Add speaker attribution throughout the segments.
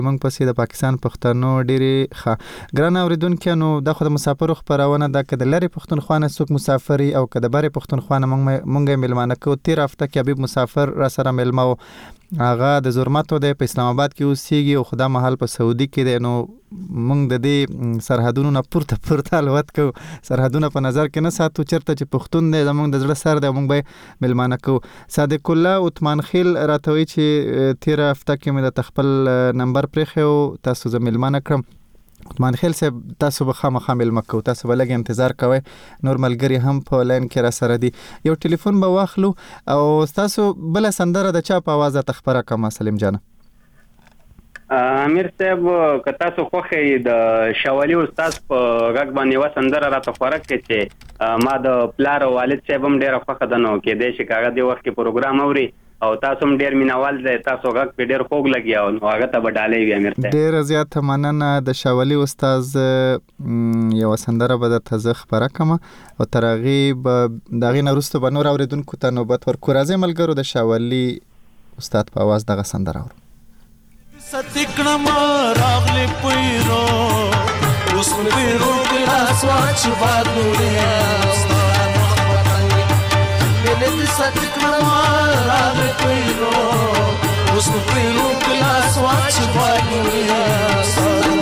Speaker 1: موږ پسې د پاکستان پښتنو ډېرې ښه ګران اوریدونکو نو د خو د مسافرو خبرونه د کده لری پښتونخوا نه څوک مسافري او کده بری پښتونخوا نه مونږه ملمانه کو 13 هفته کې حبیب مسافر را سره ملمو هغه د زرمتو د په اسلام آباد کې اوسېږي او خدا محل په سعودي کې دی نو مونږ د دې سرحدونو نه پورته الوت کو سرحدونه په نظر کې نه ساتو چرته چې پښتون دی زمونږ د زړه سر دی مونږ به ملمانه کو صادق الله عثمان خیل راتوي چې 13 هفته کې مې د تخپل نمبر پرخو تاسو زه ملمانه کړم عثمان خیل صاحب تاسو به خامخا ملمه کو تاسو به لږ انتظار کوئ نور ملګری هم په لاین کې را سره دي یو ټلیفون به واخلو او تاسو بل سندره د چا په आवाज تخبره کوم سلیم جان
Speaker 2: امیر صاحب که تاسو خوښی د شوالی استاد په غږ باندې و سندره را تخبره کې چې ما د پلار او والد صاحب هم ډیره خوښه ده نو کې د شکایت دی وخت کې پروګرام اوري او تاسو هم ډیر مینوال دی تاسو غږ په ډیر خوږ لګي او هغه ته بدالې وي امیر صاحب
Speaker 1: ډیر زیات مننه د شوالی استاد یو سندره به د تزخ برکمه او ترغی دغه نورستو بنور اوریدونکو ته نوبت ورکو راځي ملګرو د شوالی استاد په आवाज دغه سندره اورو
Speaker 3: ستکړم راغلی پیرو اوس پیرو کې راسواچ بادونه ملت ستکړم راغلی پیرو اوس پیرو کې راسواچ بادونه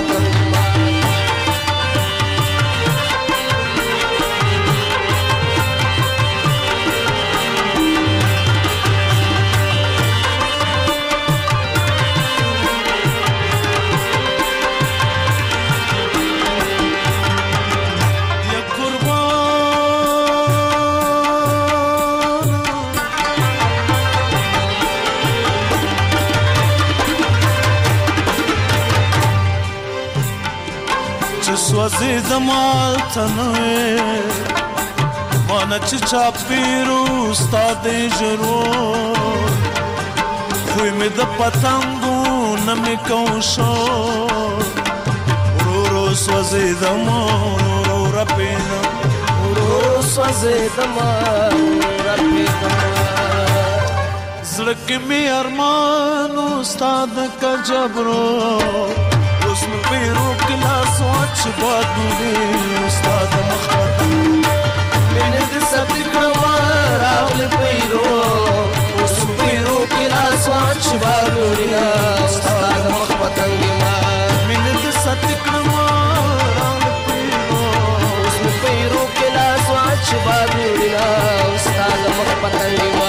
Speaker 3: سوځي زمال تنوي مانا چې چا پیرو استاد ضرور خوې مې د پتنګو نمې کوم شو ورو سوځي زمال ورو پینا ورو سوځي زمال پینا زړه کې مې ارمان استاد کا جبرو اسم پیرو کلا سوچ بادونه استاد مخاط مینه د ستکړه راغلی پیرو اسم پیرو کلا سوچ بادونه استاد مخاط مینه د ستکړه راغلی پیرو اسم پیرو کلا سوچ بادونه استاد مخاط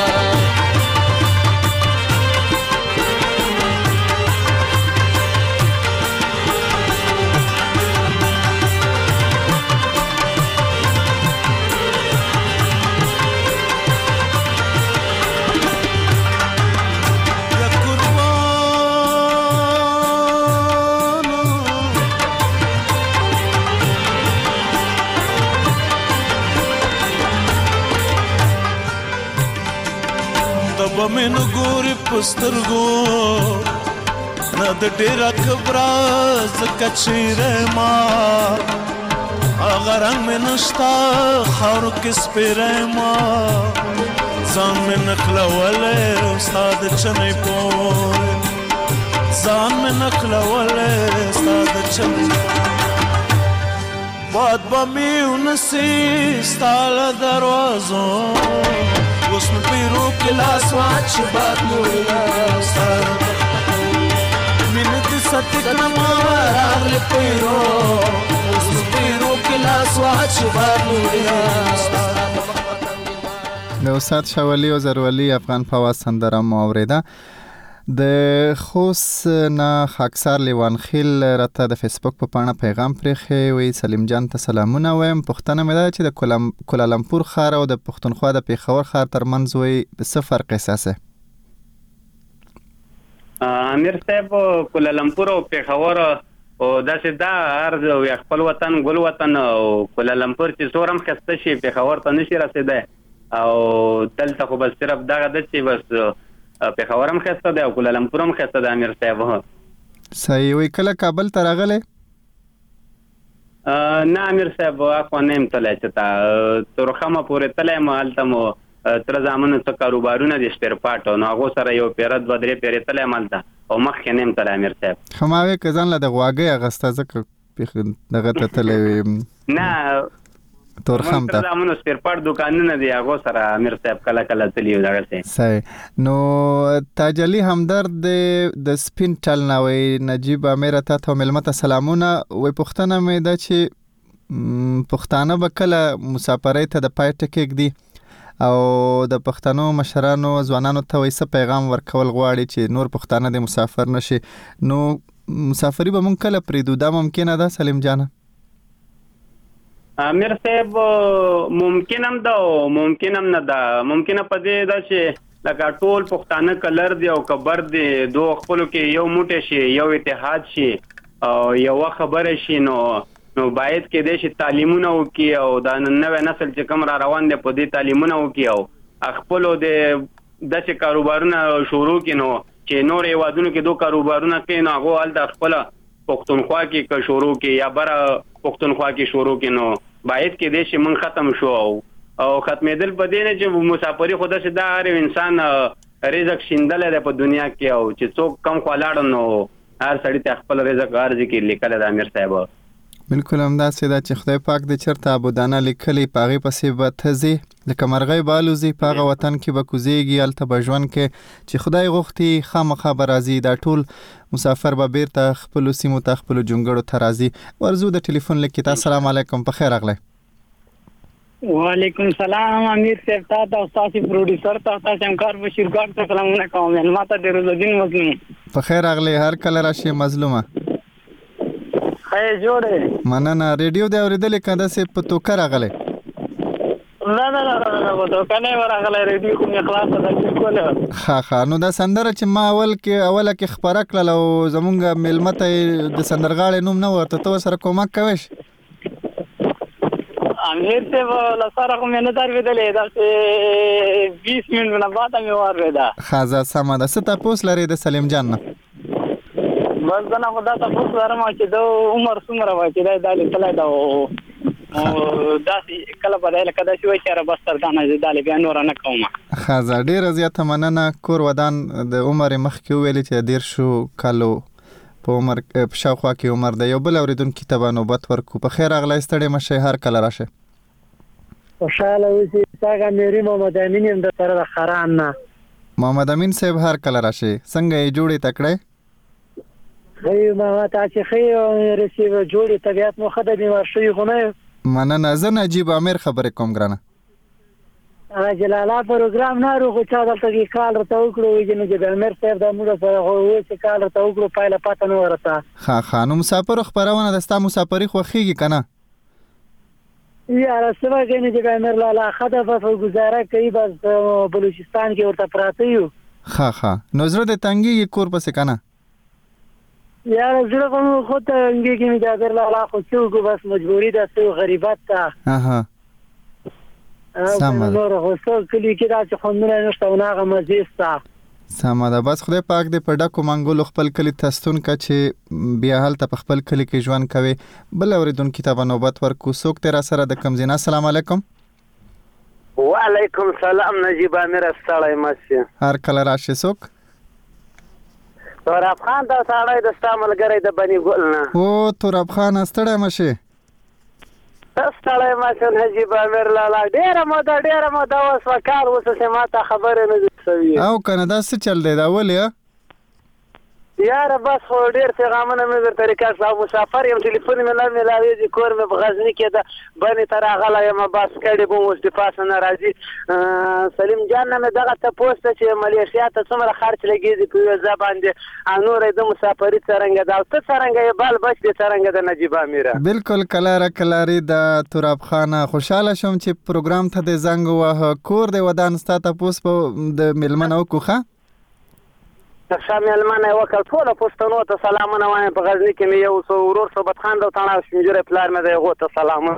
Speaker 3: من ګوري پسترګو نه د ډېر خبره زکه چیرې ما اگر رنگ من نشتا خاور کې سپېره ما ځان مې نخلولی استاد چنې پورې ځان مې نخلولی استاد چنې باد به مې ونسي ستا له دروازو اوس مې پیرو کې لاس واچ بادونه ستا مینه دې ستکړم راغلی پیرو اوس مې پیرو کې لاس واچ بادونه ستا
Speaker 1: د استاد شاولی او زرولی افغان فواز سندره مو اوریده د خوست نه خاکسار لیوان خیل راته د فیسبوک په پاڼه پیغام پرېښی وی سلیم جان ته سلامونه وایم پوښتنه مې ده چې د کولالمپور ښار او د پښتونخوا د پیښور ښار ترمنځ وی څه فرق احساسه
Speaker 2: امیر صاحب کولالمپور او پیښور او داسې دا ارز او خپل وطن ګل وطن او کولالمپور چې څورم خسته شي پیښور ته نشي رسیدای او دلته خو بس صرف دغه د چې بس پیښور هم خسته دی او کولالمپور هم خسته دی امیر صاحب
Speaker 1: صحیح وی کله کابل ته راغلی
Speaker 2: نه امیر صاحب اخوا نه یم تللی چې تا تورخمه پورې تللی یم هلته مو تره زامنو څه کاروبارونه دي سپیر پاټ نو هغو سره یو پیره دوه درې پیرې تللی یم هلته او مخکې نیم تل امیر صاحب
Speaker 1: خماوي کزان له د غواګي اغستا زکه دغه ته تلې
Speaker 2: نه
Speaker 1: تورخم ته
Speaker 2: زمونږ سپیر پارت دکانونه دی هغه سره امیر صاحب کله کله تلی دغه څه
Speaker 1: صحیح نو تاجلی همدرد د سپین ټل نوې نجیب امیر ته ملمت سلامونه وې پښتنه مې دا چې پښتانه به کله مسافرۍ ته د پای ټکیک دی او د پښتنو مشرانو ځوانانو ته وایي پیغام ورکول غواړي چې نور پښتانه د مسافر نشي نو مسافری به مونږ کله پریدو دا ممکنه ده سلیم جان
Speaker 2: امیر صاحب ممکن هم ده او ممکن هم نه ده ممکنه په دې ده چې لکه ټول پښتانه کلر دی او کبر دی دوه خپلو کې یو موټی شي یو اتحاد شي او یوه خبره شي نو باید کې دی چې تعلیمونه وکړي او دا نوی نسل چې کوم را روان دی په دې تعلیمونه وکړي او خپلو د داسې کاروبارونه شروع کړي نو چې نور هیوادونو کې دو کاروبارونه کوي نو هغه هلته خپله پښتونخوا کې شروع کړي یا بره پښتونخوا کې شروع کړي نو باید کې دی چې موږ ختم شو او ختمېدل په دې نه چې مسافري خو داسې دا هر انسان رزق شیندلی دی په دنیا کې او چې څوک کم خوا لاړ نو هر سړي ته خپل رزق عرض کې لیکلی د امیر صاحب
Speaker 1: بالکل همداسې ده چې خدای پاک د چېرته ابودانه لیکلی په هغې پسې به ته ځې لکه مرغۍ به الوځي په هغه وطن کې به کوزیږي هلته به ژوند کې چې خدای غوښتي خامخا به راځي دا ټول مسافر به بیرته خپلو سیمو ته خپلو جونګړو ته راځي ورځو د ټلیفون لیک ته السلام علیکم په خیر راغلی
Speaker 4: وعلیکم السلام امیر صاحب ته او ستاسو پروډوسر ته تاسو همکار بشیر ګار ته سلامونه کوم ما ته د روزالدین مظلوم
Speaker 1: په خیر راغلی هر کله راشي مظلومه
Speaker 4: خیر جوړه
Speaker 1: مننه ریډیو دی اورېدلې که داسې په توکه راغلی
Speaker 4: نه په توکه نه ورغلی ریډیو خو مې خلاصه ده بالکل
Speaker 1: ښه نو دا سندره چې ما اوله کې خپره کړله او زمونږ میلمه ته د سندرغاړې نوم نه ورته ته ورسره کومک کویش
Speaker 4: امیر صاحب له سره خو مې نه درېدلې داسې 20 منټ نه بعد مې واورېده
Speaker 1: ښه زه سمه ده څه تپوس لرې د سلیم جان نه
Speaker 4: بس زه نه خو دا تپوس لرم چې د عمر څومره وایي چې دی دا لیکلی ده او داسې کله به دی لکه داسې وایي چې یاره بس تر دا نه دا بیا نوره نه کوم
Speaker 1: ښه زه ډېره زیاته مننه کور ودان د عمر یې مخکې وویلې چې د 13 کالو په عمر په شاوخوا کې عمر دی یو بل اورېدونکي ته به نوبت ورکړو په خیر راغلی ستړی مه شئ هر کله راشئ
Speaker 4: خوشحاله اوسئ څنګه میري محمد امین یم د سره د خران نه
Speaker 1: محمد امین صاحب هر کله راشئ څنګه یې جوړې تکړی
Speaker 4: ښه ما ته چې ښه رسیب جوړې طبیعت مو ښه ده بیمار شوي خو نه یم
Speaker 1: مننه زه نجیب امیر خبرې کوم ګرانه
Speaker 4: جلاله پروګرام نه خو چا دلته کې کال راته وکړو چې نجیب امیر صاحب د موږ سره خو چې کال راته وکړو پایله پته نه ورته
Speaker 1: ښه نو مسافرو خپرونه د ستا مسافري خوښېږي که نه
Speaker 4: یاره څه به کوي نجیب امیر لالا ښه ده بس ګزاره کوي بس بلوچستان کې ورته پراته یو
Speaker 1: ښه نو زړه دې تنګېږي کور پسې که نه
Speaker 4: یاره زړه خو مو خود ته تنګېږي نجیب امیر لالا خو څه وکړو بس مجبوري ده څه غریبت ته
Speaker 1: سمه ده
Speaker 4: نور خو څه کلي کې داسې خوندونه نشته او نه هغه مزې شته
Speaker 1: سمه ده بس خدای پاک دې په ډکو منګولو خپل کلي ته ستون کړه چې بیا هلته په خپل کلي کې ژوند کوي بل اورېدونکي ته به نوبت ورکړو څوک دی را سره د کوم ځای نه السلام علیکم
Speaker 5: وعلیکم سلام نجیب امیر ستړی مه شې
Speaker 1: هر کله راشي څوک
Speaker 5: توراب خان ته سړی د ستا ملګری د بني ګل نه
Speaker 1: او توراب خان ستړی مه شې
Speaker 5: ستړی مه شې نجیب امیر لالا ډېره موده وسوه کار وسوسې ما ته خبرې نه دي شوي
Speaker 1: او که نه دا څه چل دی دا ولې
Speaker 5: یاره بس خو ډېر پیغامونه مې درته ریکارډ کړه مسافر یم ټلیفون مې نه میلاوېږي کور مې په غزني کې ده بنې ته راغلی یم بس کډې به اوس د پاسه نه راځي سلیم جان نه مې دغه تپوس ته چې ملیشیا ته څومره خرچ لګېږي په ویزا باندې او نور یې د مسافري څرنګه ده او ته څرنګه یې بال بچ دې څرنګه ده نجیب امیره
Speaker 1: بالکل کلاري د توراب خانه خوشحاله شوم چې پروګرام ته دې زنګ ووهه کور دې ودان ستا تپوس په د میلمه نه وکړو ښه
Speaker 5: ښه میلمنه یې وکړ ټولو پښتنو ته سلامونه وایم په غزني کې مې یو څو ورور صحبت خان ده او تڼاو شپینجوری پلار مې دی هغو ته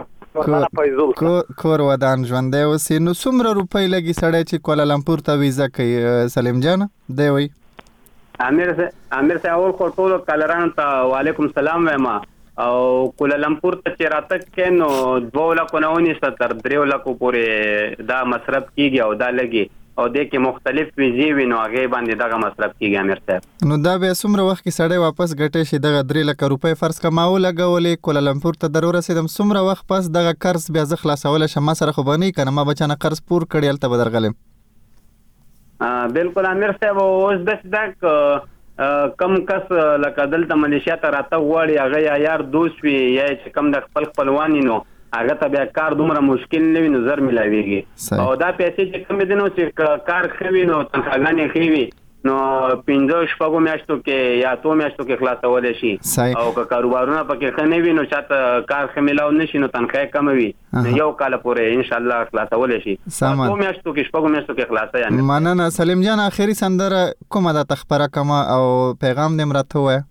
Speaker 5: سلامونه
Speaker 1: کور ودان ژوندی اوسې نو څومره روپۍ لګي سړی چې کوالالمپور ته ویزه کوي سلیم جان دی وایي
Speaker 2: امیر صاحب اول خو ټولو کالرانو ته وعلیکم سلام وایم او کوالالمپور ته چې راتګ کې نو 2 لکو نه ونیسته تر 3 لکو پورې دا مصرف کېږي او دا لګي او د کې مختلف ویزې وي نو هغه باندې دغه مصرف کیږي امیر صاحب.
Speaker 1: نو دا به څومره وخت کې سړی واپس ګټي شي دغه 3 لک روپۍ فرض کماو لګولې کولالمپور ته ضرور رسیدم څومره وخت پس دغه قرض بیا ز خلاصول شم سره خو بنې کنه ما بچانه قرض پور کړی الته بدرغلم.
Speaker 2: بالکل امیر صاحب اوس د کم کس لکه دلته ملیشیا ته راته غواړي هغه یا یار دوست وي یا چې کم د خپلوانی نو هغه ته بیا کار دومره مشکل نه وي نو زر ملاويږي او دا پیسې چې کم دي نو چې کار خوي نو تنخواګانې خوي نو 15 میاشتو کې یا 2 میاشتو کې خلاصول شي او که کاروبارونه پکې خنه وي نو چاته کار خمیلاو نشي نو تنخواه کم وي نو یو کال پورې ان شاء الله خلاصول شي 2 میاشتو کې 4 میاشتو کې خلاصه یعنی.
Speaker 1: مننه سلیم جان اخیری سندره کومه د تخبره کما او پیغام دې مرته وای.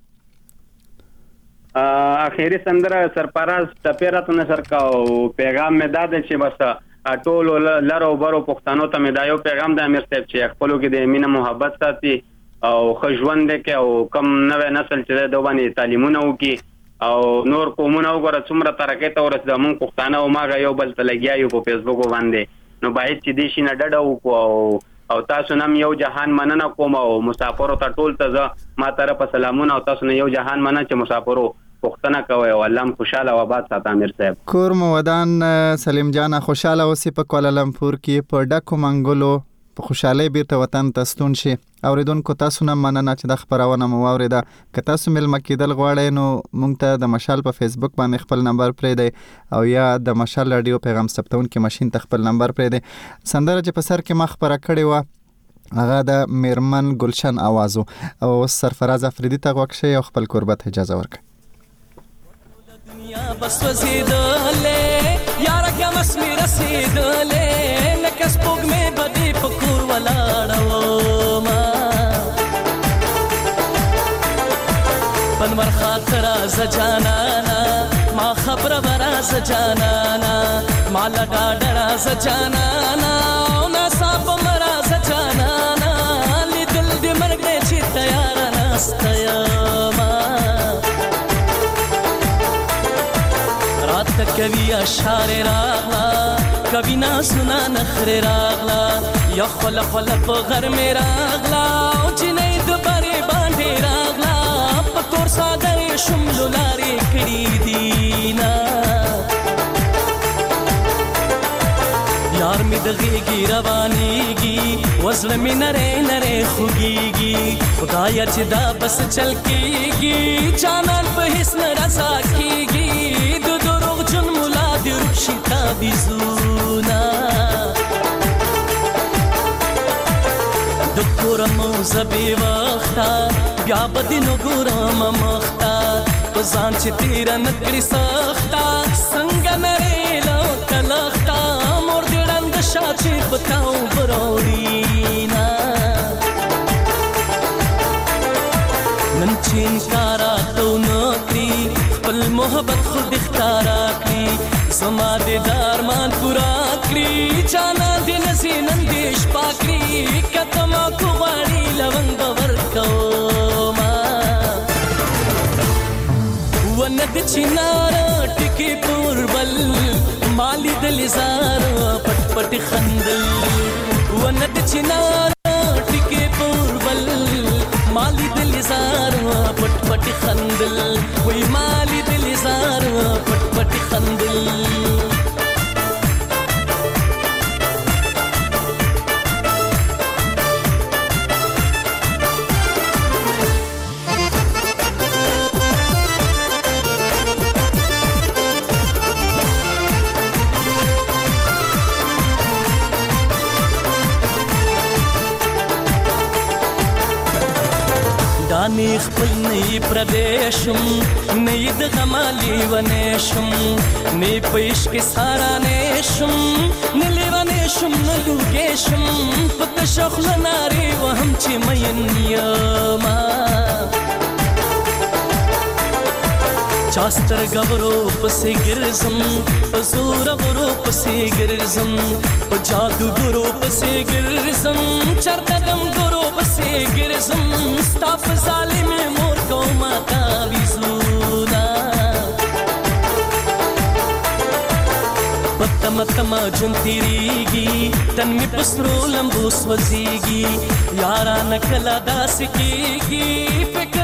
Speaker 2: اخیری سندره سرپراز ټپیراتو نشر کا او پیغام مې داده چې بس ټول لارو برو پښتنو ته مې دا یو پیغام د امیر صاحب چې خپلو کې د مینه محبت ساتي او خژوند کې او کم نوې نسل چې د باندې تعلیمونه وکي او نور قومونه وګوره څومره ترقه ته ورسېده مونږ پښتانه او ماغه یو بل ته لګیا یو په فیسبوک باندې نو باید چې دې شي نه ډډه وکړو او تاسو نم یو جهان مننه کوم او مسافرو ته ټول ته ما طرف سلامونه او تاسو نه یو جهان مننه چې مسافرو پښتنه کوي او الله خوشاله او آباد ساته امیر صاحب.
Speaker 1: کور مو ودان سلیم جان خوشاله اوسې په کوالالمپور کې په ډکو منګلو په خوشاله بیرته وطن ته ستون شي. اوریدونکو تاسو نه مننه چې د خبرونه مو واوریده. که تاسو ملمه کېدل غواړئ نو مونږ ته د مشال په فیسبوک باندې خپل نمبر پرېږدئ او یا د مشال رادیو پیغام ثبتونکي ماشین ته خپل نمبر پرېږدئ. سندره چې په سر کې ما خبره کړې وه هغه د میرمن ګلشن آوازو او سرفراز افریدي ته غوږ شئ او خپل کوربت اجازه ورکړئ.
Speaker 6: بس وزیدلې یاره کم اسمی رسیدلې لکه سپوږ مې بدی په کور ولاړو ما پنور خاطر از جانانا ما خبر براز جانانا ما لگا ډراز جانانا او نصاب مراز جانانا لیدل دې مرګ دې چې تیار نستیا کبھی اشعار راغلا کبھی نا سنا نخر راغلا یا خل خل په غر می راغلا او چې نه د بری باندې راغلا په تور ساده شمل لاري کړي دینا یار می دغیږي روانيږي وزل می نره نره خوږيږي خدای چې دا بس چل کېږي چانان په هیڅ ناراضه کېږي جن مولا دی رخشتا بیزونا دکورم زبی وقتا بیا بدینو گورم مختا بزان چی تیرا نکری سختا سنگ نریلو کلختا مور دیڑن دشا چی بتاو بروڑینا نن چین کارا تو نکری پل محبت خود اختارا کری زما دیدار مان پورا کری چانا دی نسینن دیش پاکری کتما کو غاڑی لونگ ورکو ما وند چنارا ٹکی پور بل مالی دلزار پٹ پٹ خندل وند چنارا ٹکی پور بل مالی دلزار پٹ پٹ خندل وی مالی دلزار پٹ پٹ خندل دانی خپل نئی پردیشم نئی د غمالی ونیشم نئی پیش کې سارا نیشم نلی ونیشم نلوگیشم پت شخل ناری وهم چی مین یما چاستر گورو پسی گرزم پزور گورو پسی گرزم پجادو گورو پسی گرزم چرددم گورو پسی گرزم ستاف ظالم مور کو ماتا بیزونا پتم تما جون تیریږي تن می پسرو لمبو سوځيږي یاران کلا داس کیږي فکر